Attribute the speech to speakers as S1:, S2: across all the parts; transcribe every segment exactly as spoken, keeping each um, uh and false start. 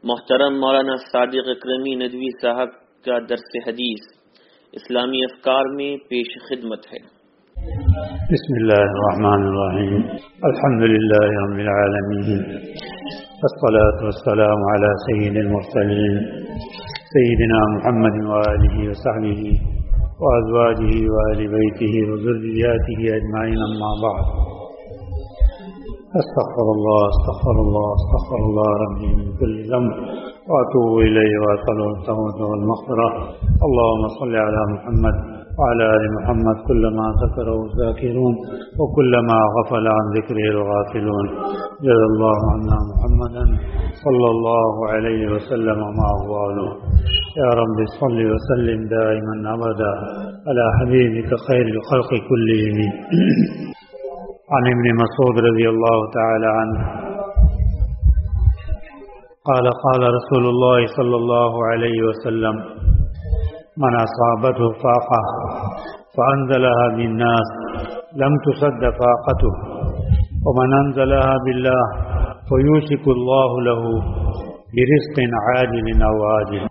S1: محترم مولانا صادق اکرمی ندوی صاحب کا درس حدیث اسلامی افکار میں پیش خدمت ہے۔
S2: بسم اللہ الرحمن الرحیم، الحمد للہ رب العالمین، والصلاة والسلام علی سید المرسلین سیدنا محمد وآلہ وصحبہ وازواجہ وآل بیتہ وذریاتہ اجمعین، اما بعد۔ استغفر الله استغفر الله استغفر الله ربي من كل ذنب واتوب اليه واساله التوبه والمغفره. اللهم صل على محمد وعلى ال محمد كلما ذكره الذاكرون وكلما غفل عن ذكره الغافلون. جزا الله عنا محمدا صلى الله عليه وسلم ما هو اهله. يا رب صل وسلم دائما ابدا على حبيبك خير الخلق كلهم. عن ابن مسعود رضی اللہ تعالی عنہ قال قال رسول اللہ صلی اللہ علیہ وسلم: من اصابته فاقة فانزلها بالناس لم تصد فاقته، ومن انزلها بالله فيوشك الله له برزق عاجل او آجل.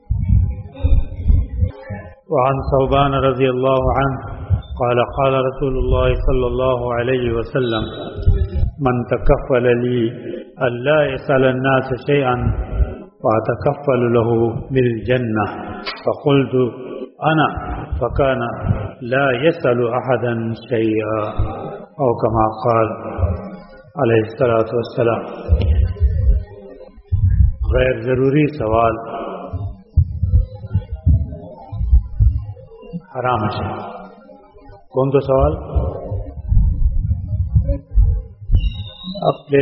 S2: وعن ثوبان رضی اللہ عنہ قال قال رسول الله صلى الله عليه وسلم: من تكفل لي ألا يسأل الناس شيئا وأتكفل له بالجنة، فقلت أنا، فكان لا يسأل أحدا شيئا، أو كما قال عليه الصلاة والسلام. غیر ضروری سوال حرام ہے. کون تو سوال؟ اپنے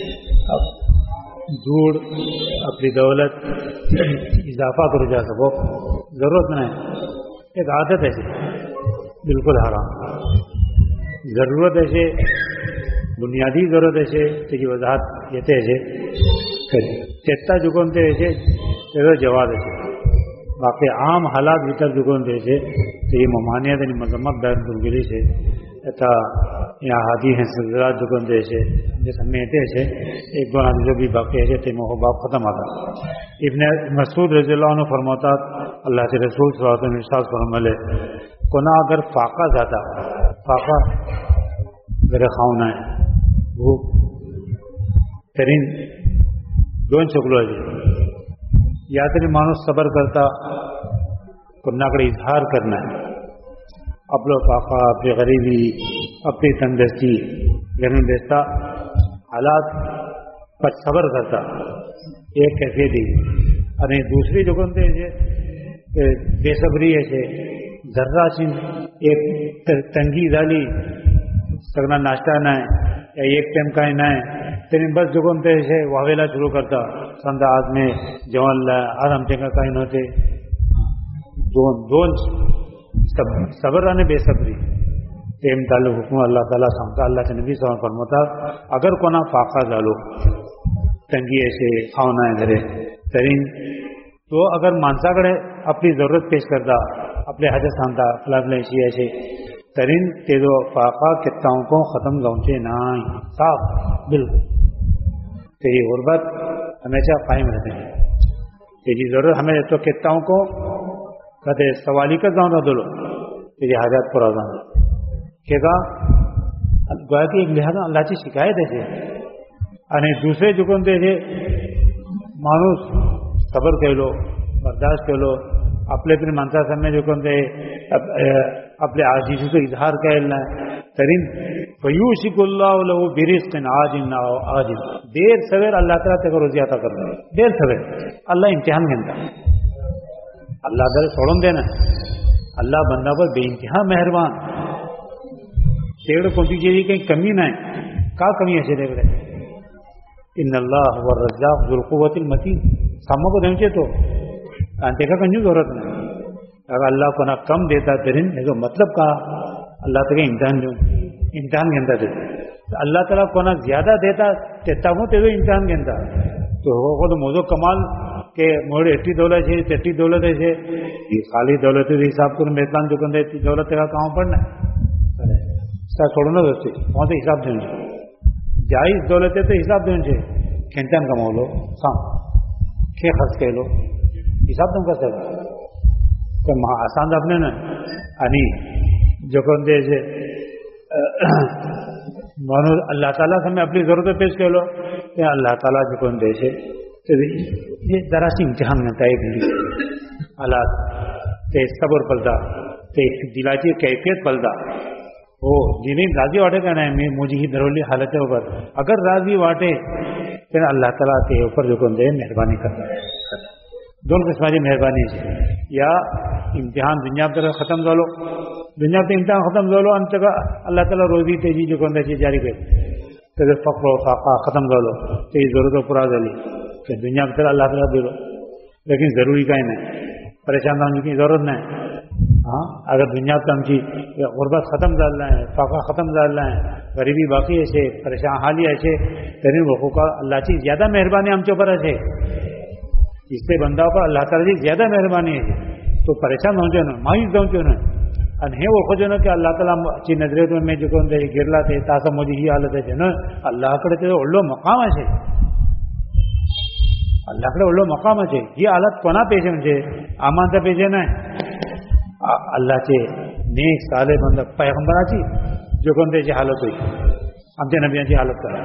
S2: دور اپنی دولت اضافہ کرو جا سکو، ضرورت نہیں. ایک عادت ایسی بالکل حرام. ضرورت ایسے بنیادی ضرورت ایسے کہ وضاحت یہ ایسے چیتا جکونتے ایسے جواب ایسے باقی عام حالات بھیتر جکونتے ایسے تو یہ ممانعت یعنی مذمت بیان کنگلی سے ایتا یہاں حادی ہیں سلزلات جکن دے سے جیسا میتے سے ایک دو نادی جو بھی باقی ہے تے محباب ختم آتا. ابن مسعود رضی اللہ عنہ فرماتا اللہ کے رسول صلی اللہ علیہ وسلم ارشاد فرمائے کنا اگر فاقہ زیادہ فاقہ گر خاؤنا ہے وہ ترین دون شکلو ہے یا ترین مانو صبر کرتا کرنا کڑے اظہار کرنا ہے اپنے فاقہ اپنی غریبی اپنی تندرستی گرم دیتا حالات پر صبر کرتا ایک کیفیت ہی. اور دوسری جو کہتے ہیں بے صبری ہے ذرہ چین ایک تنگی ڈالی سگنا ناشتہ نہ ہے یا ایک ٹائم کا ہی نہ ہے تین بس جو کہتے ہیں واویلا شروع کرتا سندہ آج میں جوان لائے آرام چنگا کا ہی نہ ہوتے دون دون صبر آنے بے صبری تیم تعلق حکم اللہ تعالیٰ سامتا اللہ کے نبی صلی اللہ علیہ وسلم فرماتا اگر کونا فاقہ ڈالو تنگی ایسے کھاؤنا ہے گھرے ترین تو اگر مانسا گڑے اپنی ضرورت پیش کرتا اپنے حاجت سامتا فلاں ایسی ایسے ترین تیزو فاقہ کتاؤں کو ختم گونچے نہ صاف بالکل تیری غربت ہمیشہ قائم رہتے ہیں. تیری ضرورت ہمیں تو کتاؤں کو کہتے سوالی کا جاؤں نہ دلو تیری حاجات پر آزان کہ گا گویا کہ ایک لہذا اللہ کی شکایت ہے یعنی دوسرے جکن دے سے مانوس صبر کہہ لو برداشت کہہ لو اپنے اپنے منصا سمے جکن دے اپنے عاجزی کو اظہار کہنا ترین فیوشک اللہ لہو برزق عاجل عاجل دیر سویر اللہ تعالیٰ تک روزی عطا کر دے دیر سویر اللہ امتحان گنتا اللہ در چھوڑن دینا اللہ بندہ پر بے انتہا مہربان تیڑ کوئی چیز کہیں کمی نہ ہے کا کمی ایسے دیکھ رہے ان اللہ هو الرزاق ذو القوت المتین ساموں کو دھنچے تو انتے کا کنجو ضرورت نہیں. اگر اللہ کو نہ کم دیتا ترین ہے تو مطلب کہا اللہ تعالیٰ امتحان جو امتحان گنتا دیتا اللہ تعالیٰ کو نہ زیادہ دیتا تیتا ہوں تیرے امتحان گنتا تو وہ تو موضوع کمال کہ موڑے ایٹی دولت ہے ایٹی دولت ہے یہ خالی دولت حساب کو میتلان جو کر دے دولت کا کہاں پڑنا ہے چھوڑنا دوستی وہاں سے حساب دینا جائز دولت ہے تو حساب دینا چاہیے کھینچان کماؤ لو سام شیخ خرچ کہہ لو حساب تم کا سر کہ آسان اپنے نا انی جو کون دے سے مانو اللہ تعالیٰ سے میں اپنی ضرورت پیش کر لو کہ اللہ تعالیٰ جو کون دے سے یہ ذرا سی امتحان میں طے گلی حالات تے صبر پلتا تے دلاچی کیفیت پلتا وہ جنہیں راضی واٹے کہنا ہے مجھے ہی درولی حالت ہے اوپر اگر راضی واٹے پھر اللہ تعالیٰ کے اوپر جو کون دے مہربانی کرتا ہے دونوں قسم کی مہربانی ہے یا امتحان دنیا طرح ختم کرو دنیا پہ امتحان ختم کرو انت کا اللہ تعالیٰ روزی تیزی جو کون دے جاری کر تو فقر و فاقہ ختم کر لو تو یہ ضرورت و پورا دلی کہ دنیا کی طرح اللہ تعالیٰ دے لو لیکن ضروری کا ہی نہیں پریشان ہونے کی ضرورت نہیں ہاں اگر دنیا پہ ہم کی غربت ختم ڈالنا ہے فاقہ ختم ڈالنا ہے غریبی باقی ایسے پریشان حالی ایسے ترین وقوع کا اللہ کی زیادہ مہربانی ہم چوپر ایسے اس سے بندہ پر اللہ تعالیٰ کی زیادہ مہربانی ہے تو پریشان ہو جو نا مایوس ہوں جو نا ہے وہ خود جو نا کہ اللہ تعالیٰ اچھی نظریت میں جو کون دے گرلا تھے تاسا مجھے یہ حالت ہے جو نا اللہ کڑے تو اڑو مقام ہے اللہ کڑے اڑو مقام ہے یہ حالت کونا پیجے مجھے آمانتا پیجے نا اللہ کے نیک صالح بندہ پیغمبر آتی جو کون دے جی حالت ہوئی ہم سے نبیان کی حالت کرا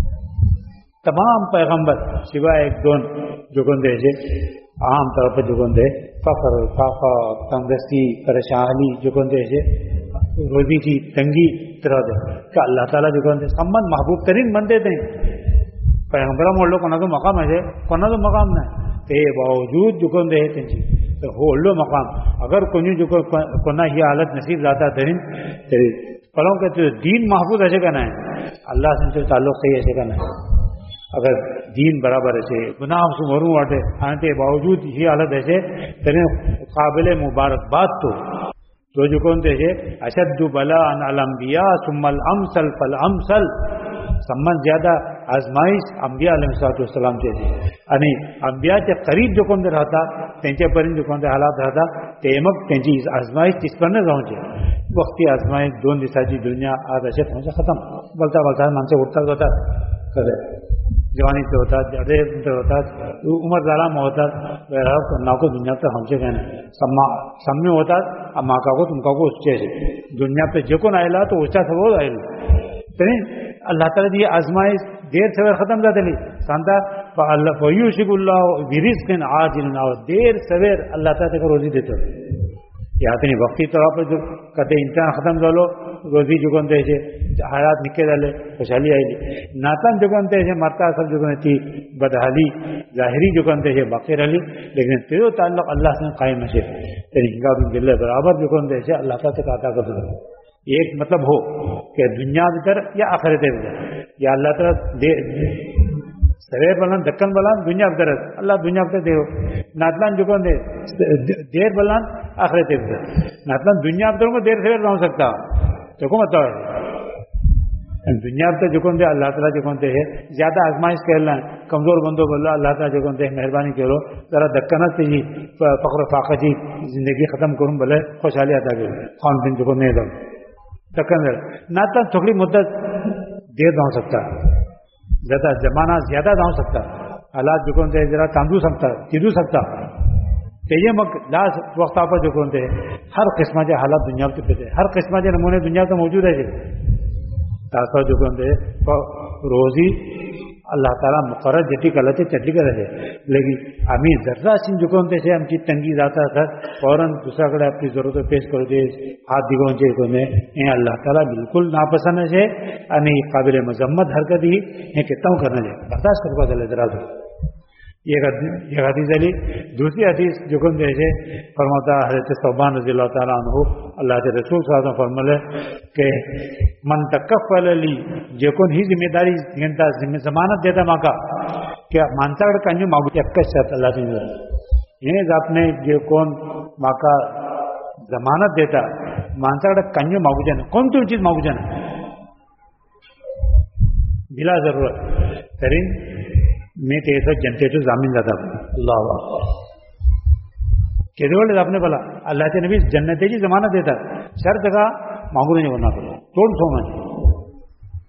S2: تمام پیغمبر سوائے ایک دون جو کون دے جی عام طور پر جو کون دے فقر فاقہ تنگستی پریشانی جو کون دے جی روزی کی تنگی طرح دے کہ اللہ تعالیٰ جو کون دے سمن محبوب ترین بندے تھے پیغمبرہ مولو کونا تو مقام ہے کونا تو مقام نہ تے باوجود جو کون دے تنجی تو ہو لو مقام اگر کنی جو کونا یہ حالت نصیب لاتا ترین تیری پڑھوں کہ تو دین محفوظ ایسے کرنا ہے اللہ سے تعلق صحیح ایسے کرنا ہے اگر دین برابر ایسے گناہ سے مروں واٹے آنے باوجود یہ حالت ایسے ترین قابل مبارکباد تو تو جو کون تھے اشد بلاء الانبیاء ثم الامثل فالامثل سمن زیادہ آزمائش انبیاء علیہ السلام سے تھی یعنی انبیاء کے قریب جو کون رہتا تینچے پرند جو کون حالات رہتا تیمک تینچی آزمائش جس پر نہ پہنچے وقتی آزمائش دون دسا جی دنیا آج ایسے پہنچا ختم بولتا بولتا من سے اٹھتا ہوتا کرے جوانی سے ہوتا جڑے سے ہوتا عمر زالہ میں ہوتا نہ کو دنیا پہ ہم سے کہنا سما سم میں ہوتا اب ماں کا کو تم کا کو اچھے سے دنیا پہ جو کون آئے تو اچھا تھا وہ آئے اللہ تعالیٰ دی آزمائش دیر سویر ختم تھا دلی سانتا فیوشک اللہ برزق عاجل دیر سویر اللہ تعالیٰ کو روزی دیتے یا تو وقتی طور پر جو کہتے امتحان ختم کر لو روزی جو کون تھے حالات نکے ڈالے خوشحالی آئی لی ناتان جو کون تھے مرتا سب جو کون تھی بدحالی ظاہری جو کون تھے باقی رہی لیکن تیرو تعلق اللہ سے قائم ہے تیری حقاب دل برابر جو کون تھے اللہ تعالیٰ سے کہتا کر دو ایک مطلب ہو کہ دنیا بھیتر یا آخرت بھیتر یا اللہ تعالیٰ سویر بلان دکن بلان دنیا بھیتر اللہ دنیا بھیتر دے ہو ناتلان جو کون دے دیر بلان آخرت بھیتر ناتلان دنیا بھیتر کو دیر سویر نہ ہو سکتا تو کو مطلب ہے دنیا بھیتر جو کون دے اللہ تعالیٰ جو کون دے ہے زیادہ آزمائش کر لیں کمزور بندوں بولو اللہ تعالیٰ جو کون دے مہربانی کرو ذرا دکنت سے ہی فقر و فاقہ جی زندگی ختم کروں بھلے خوشحالی عطا کرو خان دن جو کون نہیں دوں دکن ناتلان تھوڑی مدت دیر نہ ہو سکتا زیادہ زمانہ زیادہ نہ ہو سکتا حالات جو کون دے ذرا تاندو سکتا چیدو سکتا کہ یہ مک لاس وقت آپ جو کون دے ہر قسم کے حالات دنیا کے پیتے ہر قسم کے نمونے دنیا تو موجود ہے تاثر جو کون دے روزی اللہ تعالیٰ مقرر جٹی کلتے چٹی کر رہے لیکن ہمیں ذرا سن جو کون سے ہم کی تنگی جاتا تھا فوراً دوسرا کڑے اپنی ضرورت پیش کر دے ہاتھ دگوں سے کو میں اللہ تعالیٰ بالکل ناپسند ہے یعنی قابل مذمت حرکت ہی یہ کتنا کرنا چاہیے برداشت کر پا چلے ذرا تو یہ حدیث علی دوسری حدیث جو کون سے فرماتا حضرت ثوبان رضی اللہ تعالیٰ عنہ اللہ کے رسول صلی اللہ علیہ وسلم فرمائے کہ من تکفل لی جو کون ہی ذمہ داری گنتا ضمانت دیتا ماں کا کیا مانتا کر کنجو ماں چکس شرط اللہ سے یہ آپ نے جو کون ماں کا ضمانت دیتا مانتا کر کنجو ماں جانا کون تو چیز ماں جانا بلا ضرورت ترین میں تیسا جنتے تو زامین جاتا اللہ کہتے بولے آپ نے بولا اللہ کے نبی جنت جی ضمانت دیتا سر جگہ مانگو نہیں ہونا پڑا توڑ سونا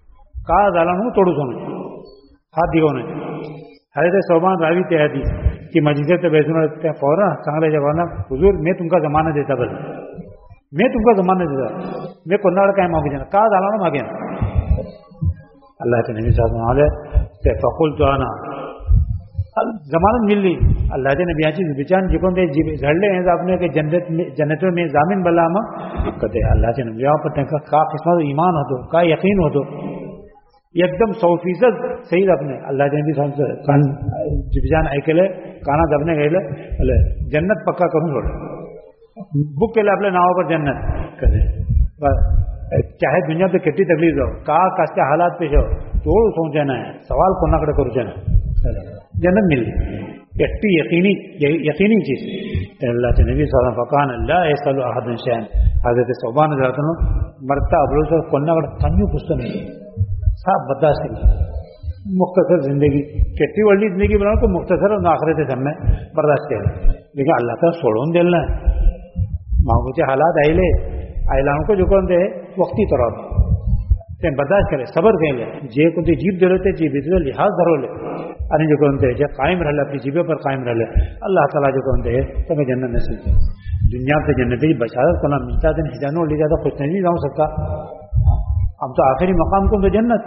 S2: کہا دالا ہوں توڑو سونا ہاتھ دیو نہیں حضرت ثوبان راوی تے حدیث ती मस्जिदेत बैसून त्या फौरन चांगल्या जवाना हुजूर मी तुमका जमाना देता बरं मी तुमका जमाना देता मी कोणाला काय मागू देणार का झाला ना मागेन अल्लाह के नबी साहब म्हणाले ते फकुल तो आना जमानत मिल ली अल्लाह के नबी याची विचार जिकोन ते झडले हैं आपने के जन्नत में जन्नत में जामीन बल्ला मग कहते अल्लाह के नबी पर त्यांचा का किस्मत ईमान होतो का यकीन होतो एकदम सौ फीसद सही आपने अल्लाह के नबी साहब कान विचार ऐकले कानात आपने गेले जन्नत पक्का करून सोडलं बुक केलं आपल्या नावावर जन्नत करे चाहे दुनिया पे कितनी तकलीफ हो का कसल्या हालात पेश हो तोड़ सोचना है सवाल कोणाकडे करूचा ना जन्नत मिल एट्टी यकीनी यकीनी चीज अल्लाह के नबी सल्लल्लाहु अलैहि वसल्लम फकान अल्लाह यसलु अहदन शैन हजरत सौबान जातनो मरता अबलो कोणाकडे कन्यू पुस्तक नहीं सब बर्दाश्त कर मुख्तसर जिंदगी कितनी वडली जिंदगी बनाओ तो मुख्तसर और आखिरत समय बर्दाश्त कर लेकिन अल्लाह का सोडून दिलं ना मागूचे हालात आयले आयलांको जो कोण ते वक्ती तरफ ते बर्दाश्त करे सबर केले जे कोणते जीभ दिलं ते जीभेचं लिहाज धरवले आणि जे कोण ते जे कायम राहिले अपनी जीभे पर कायम राहिले अल्लाह ताला जो कोण ते तुम्हें जन्नत नसीब दुनिया से जन्नत की बशारत कोना मिलता दिन हिजानो ले जाता कुछ नहीं जाऊ सकता हम तो आखिरी मकाम को तो जन्नत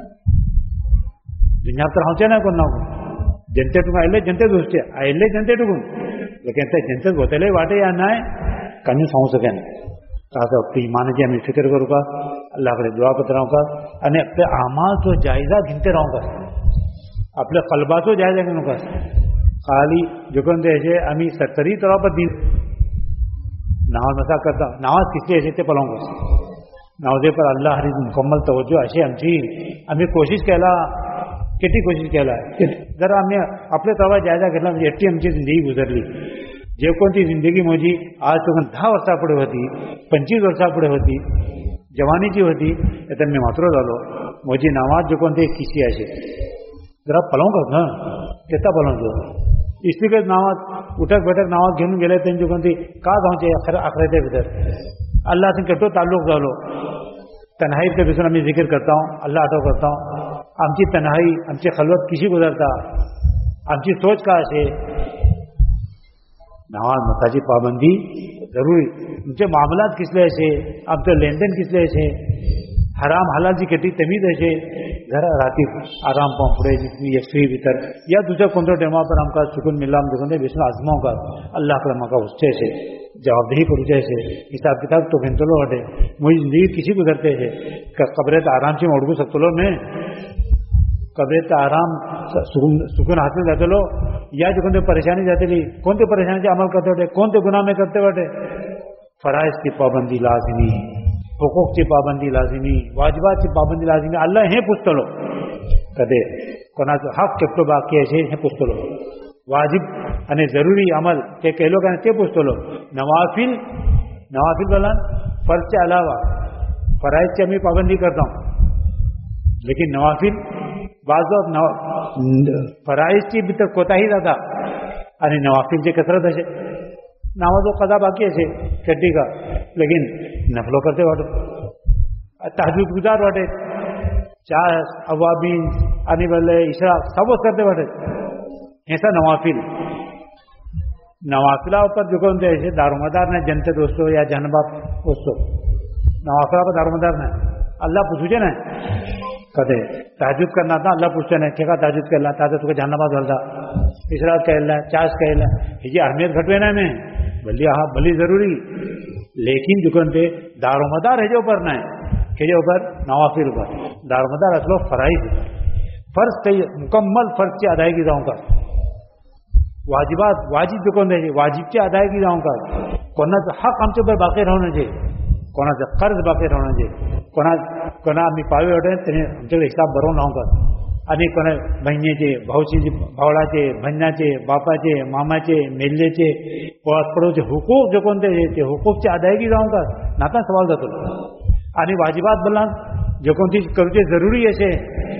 S2: दुनिया तर राहते ना कोण ना जनते टुकून आयले जनते गोष्टी आयले जनते टुकून लेकिन ते जनतेत होतेले वाटे या नाही कमी सांगू सकेन का ईमानाची आम्ही फिक्र करू का अल्लाहकडे दुआ करत राहू का आणि आपल्या आमालचो जायजा घेते राहू का आपल्या कल्बाचो जायजा घेऊ का खाली जोकन द्यायचे आम्ही सत्तरी तरापत दिन नाव नसा करता नावाज किसले असे ते पलावू का नावजे पर अल्लाह हरी मुकम्मल तवज्जो अशी आमची आम्ही कोशिश केला किती कोशिश केला जरा आम्ही आपल्या तवा जायजा घेतला म्हणजे एट्टी आमची जिंदगी गुजरली जे कोणती जिंदगी माझी आज तो दहा वर्षापुढे होती पंचवीस वर्षापुढे होती जवानीची होती तर मी मात्र झालो माझी नावात जे कोणते किस्से असे जरा पलवू ना त्याचा पलवतो इस्तिकच नावात उठक बैठक नावात घेऊन गेले त्यांची कोणती का जाऊचे अखर अखराच्या भीतर अल्लाह से कटो ताल्लुक झालो तन्हाई के बिसून आम्ही जिक्र करता हूँ अल्लाह अटो करता हूँ आमची तन्हाई आमची खलवत किशी गुजरता आमची सोच का असे नमाज मताची पाबंदी जरूरी तुमचे मामलात किसले असे आमचं लेनदेन किसले असे हराम हलालची किती तमीज असे जरा राती आराम पाहून पुढे यशवी भीतर या तुझ्या कोणत्या टेमापर आमका चुकून मिलाम दुखून बेसून आजमाव का अल्लाहकडे म्हाका हुसचे असे जवाबदेही करूचे असे हिसाब किताब तो घेतलो वाटे मुझी जिंदगी किशी गुजरते असे कबरेत आरामची ओळखू शकतलो मी कबरेत आराम सुकून सुकून हासिल जातलो या जो कोणते परेशानी जातली कोणते परेशानीचे अमल करते वाटे कोणते गुन्हा में करते वाटे फराइज की पाबंदी लाजिमी हुकूक की पाबंदी लाजिमी वाजिबात की पाबंदी लाजिमी अल्लाह हे पुस्तलो कदे कोणाचं हक केपटो बाकी असे हे पुस्तलो वाजिब आणि जरूरी अमल ते केलो का ते पुस्तलो नवाफिल नवाफिल बोला फर्ज के अलावा फराइज की आम्ही पाबंदी करता हूँ लेकिन नवाफिल बाजू फराइजची भीतर कोताही जाता आणि नवाफिलची कसरत असे नावाजो कदा बाकी असे कड्डी का लेकिन नफलो करते वाटत तहजूद गुजार वाटे चार अवाबीन आणि बोले इशराक सबच करते वाटत ऐसा नवाफिल नवाफिला ऊपर जो कोणते ऐसे दारोमदार नाही जनते दोस्तों या जनबाब दोस्तों नवाफिला पर दारोमदार नाही अल्लाह पूछूचे नाही कदे ताजुद करना था अल्लाह पूछते नहीं क्या ताजुद करला ताजा तुका जहानाबाद झालता इशराक कहला चाश कहला हिची अहमियत घटवे ना में भली हा भली जरूरी लेकिन दुकान पे दारोमदार है जो ऊपर नहीं के जो ऊपर नवाफिल ऊपर दारोमदार असलो फराइज फर्ज कई मुकम्मल फर्ज की अदायगी जाऊँ का वाजिबात वाजिब दुकान दे वाजिब की अदायगी जाऊँ का कोणाचं हक आमच्या ऊपर बाकी राहणं जे कोणाचं कर्ज बाकी राहणं जे कोणा कोणा आम्ही पावे वाटे त्याने आमच्याकडे हिसाब भरवून राहू का आणि कोणा बहिणीचे भाऊचे भावडाचे बहिणाचे बापाचे मामाचे मेल्लेचे पडोचे हुकूक जे कोणते ते हुकूकची अदायगी जाऊँ का नाता सवाल जातो आणि वाजिबात बोला जे कोणती करूचे जरुरी असे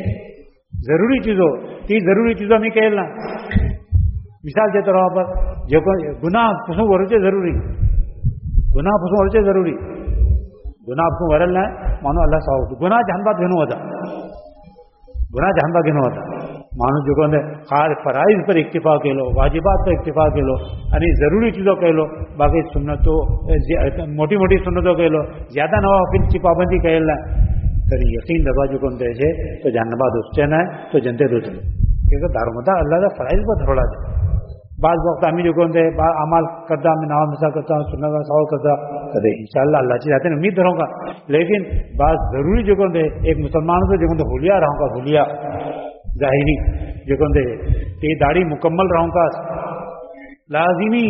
S2: जरुरी चीजो ती जरुरी चीजो आम्ही केल ना मिसाल देतो राव आपण जे कोण गुन्हा पासून वरूचे जरुरी गुन्हा पासून वरूचे जरुरी गुन्हा पासून वरल नाही म्हणून अल्लाह सावतो गुन्हा जहानबाद घेऊन होता गुन्हा जहानबाद घेऊन होता مانو جو کہ خار فرائض پر اکتفا کہہ لو، واجبات پر اکتفا کہہ لو، یعنی ضروری چیزوں کہہ لو، باقی سنتوں موٹی موٹی سنتوں کہہ لو، زیادہ نوافل کی پابندی کہہ لیں تو یقین دبا جو کون دے تو جہنما دوستین ہے تو جنتے دوست کیونکہ دار مدار اللہ کا فرائض پر تھوڑا دے. بعض وقت ہمیں جو کون دے عمل کرتا میں نام مسا کرتا ہوں سنت کا سوال کرتا کرے انشاءاللہ اللہ چاہتے ہیں امید رہوں گا. لیکن بعض ضروری جو کون دے ایک مسلمان کو جو کون دے حلیہ رہوں گا، حلیہ ظاہری جو کون دے تے داڑھی مکمل رہوں گا، لازمی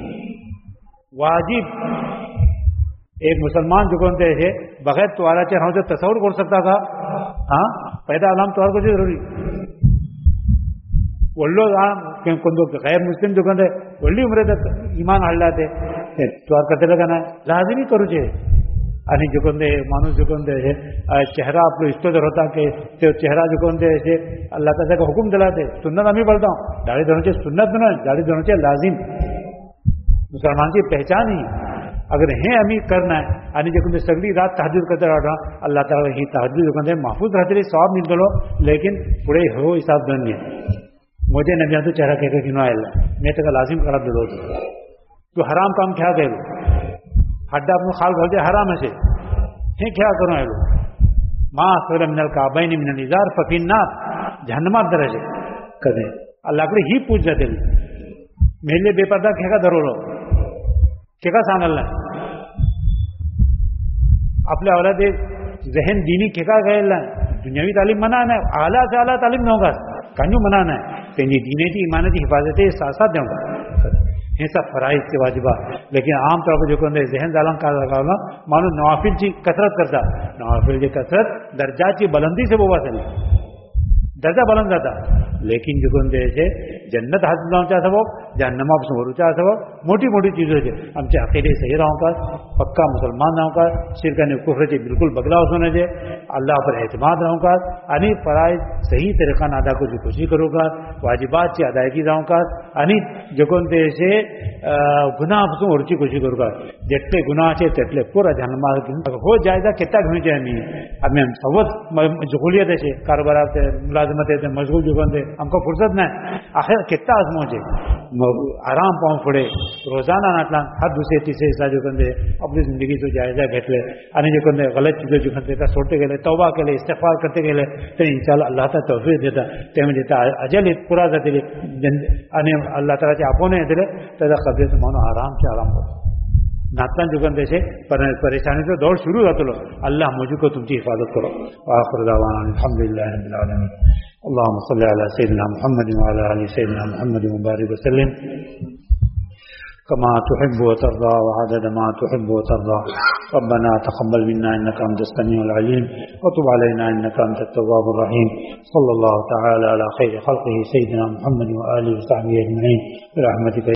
S2: واجب ایک مسلمان جو کون دے بغیر توارا چاہے جو تصور کر سکتا تھا ہاں پیدا علام توار کو ضروری ಒಳ್ಳು ಕೊಂದು ಗೈರ್ ಮುಸ್ಲಿಂ जो कहते ಒಳ್ಳೆ उम्र तक ईमान हल्लाते तो करते लगा ना लाजमी करू छे. आणि जो कहते माणूस जो कहते चेहरा आपलो इष्टोदर होता के तो चेहरा जो कहते है अल्लाह ताला का हुक्म दिलाते सुन्नत आम्ही बोलता हूँ दाढ़ी धोने सुन्नत ना दाढ़ी धोने लाजिम मुसलमान की पहचान ही अगर हे आम्ही करना है आणि जो कहते सगळी रात तहज्जुद करते राहता अल्लाह ताला ही तहज्जुद जो कहते महफूज रहते सवाब मिलतो लेकिन पुढे हो हिसाब धन्य मुझे नबी तो चेहरा कह के गिनो आयला मैं तो लाजिम करा दिलो तो हराम काम क्या कह लो हड्डा अपनो खाल घाल दे हराम है हे क्या करो आयलो माँ सोलह मिनल काबैन मिनल इजार फकीन्ना जहन्नमा दरजे कदे अल्लाह कडे ही पूछ जाते मेले बेपर्दा खेका धरवलो खेका सांगला आपल्या औलादे जहन दीनी खेका गयला दुनियावी तालीम मना नाही आला से आला तालीम नव्हता कांजू मना नाही त्यांची दीनेची इमानाची हिफाजत साथ साथ देऊंगा हे सब फराइज के वाजिबा. लेकिन आम तौर पर जो कहते जहन जालम का लगावला मानो नवाफिल की कसरत करता नवाफिल की कसरत दर्जाची बुलंदी से बोवा चली दर्जा बुलंद जाता लेकिन जो कहते जन्नत हासिल जाऊंचा सबब जहन्नमापासून वरूचा सबब मोठी मोठी चीजों છે. आमचे अकीदे सही रहूं का पक्का मुसलमान रहूं का शिरक आणि कुफरचे बिल्कुल बगलाव होने जे अल्लाह पर एतमाद रहूं का आणि फराइज सही तरीकाने अदा को कोशिश करूं का वाजिबात ची अदायगी रहूं का आणि जो कोणते છે गुनाहापासून वरची कोशिश करूं का जेटले गुनाह છે तेटले पूरा जहन्नमा हो जायदा कितना घेऊन છે आम्ही आम्ही सवत मशगूलियत છે कारोबारात मुलाजमत है मशगूल जो कहते हमको फुर्सत नाही आखिर कितना आजमो છે आराम पाऊँ पडे रोजाना नाटला हर दुसरे तिसरे हिस्सा जो कहते अपनी जिंदगी तो जायजा घेतले आणि जो कहते गलत चीजों जो कहते त्या सोडते गेले तौबा केले इस्तिगफार करते गेले तर इंशाल्लाह अल्लाह ताला तौफीक देता ते म्हणजे त्या अजल पुरा जातील आणि अल्लाह तालाचे आपणे येतले त्याचा कब्रेत म्हणून आरामचे आराम करतो नातलां जो कहते से परेशानी तो दौड़ शुरू जातलो अल्लाह मुझको तुमची हिफाजत करो. आखिर दावाना अल्हम्दुलिल्लाहि रब्बिल आलमीन. اللهم صل على سيدنا محمد وعلى ال سيدنا محمد وبارك وسلم كما تحب وترضى وعدد ما تحب وترضى. ربنا تقبل منا انك انت السميع العليم وتب علينا انك انت التواب الرحيم. صلى الله تعالى على خير خلقه سيدنا محمد واله وصحبه اجمعين برحمتك